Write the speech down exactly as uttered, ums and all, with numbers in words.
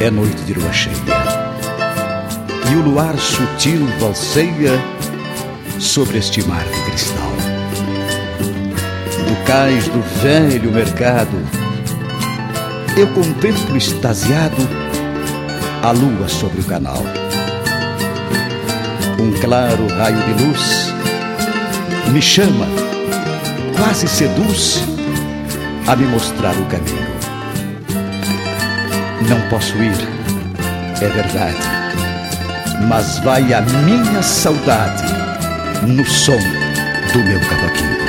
É noite de lua cheia e o luar sutil valseia sobre este mar de cristal. Do cais do velho mercado eu contemplo extasiado a lua sobre o canal. Um claro raio de luz me chama, quase seduz, a me mostrar o caminho. Não posso ir, é verdade, mas vai a minha saudade no som do meu cavaquinho.